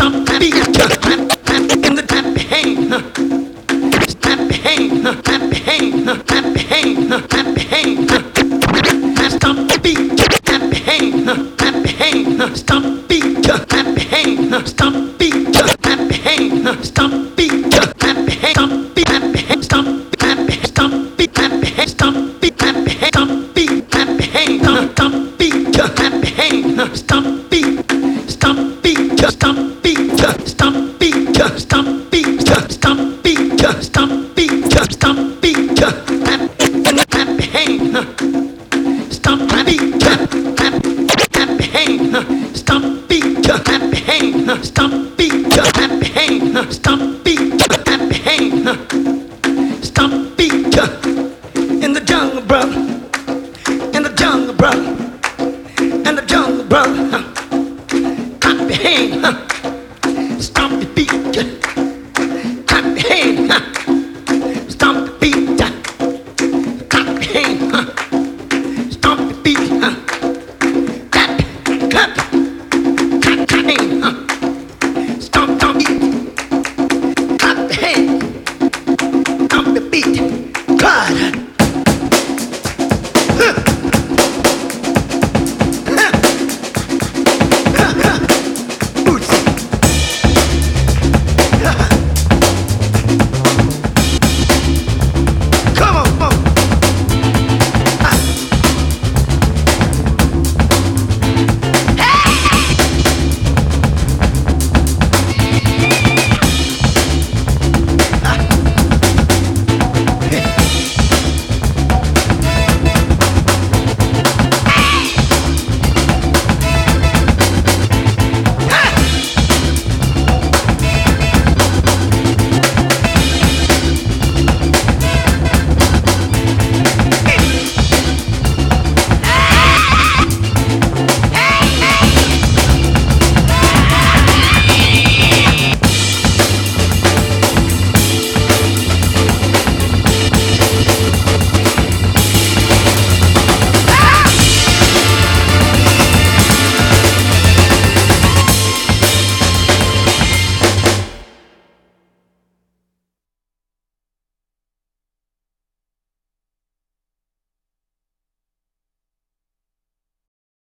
stomp the beat, in the tap hand, tap hand, tap hand, tap hand, tap hand, stomp the beat, tap hand, tap hand, stomp beat, tap hand, stomp beat, tap hand, stomp beat, tap hand, stomp beat, tap hand, stomp beat, stomp beat, tap hand, stomp beat, tap hand, stomp beat, tap hand, stomp beat, tap hand, stomp beat, stomp beat, stomp beat, stomp beat, stomp beat, stomp beat, stomp beat, stomp beat, tap hand, stomp beat, tap hand, stomp beat, tap hand, stomp beat, tap hand, stomp beat, tap hand, stomp beat, in the jungle, brother, in the jungle, brother, in the jungle, brother, clap your hand, stomp the beat, clap your hand, stomp the beat, clap your hand, stomp the beat.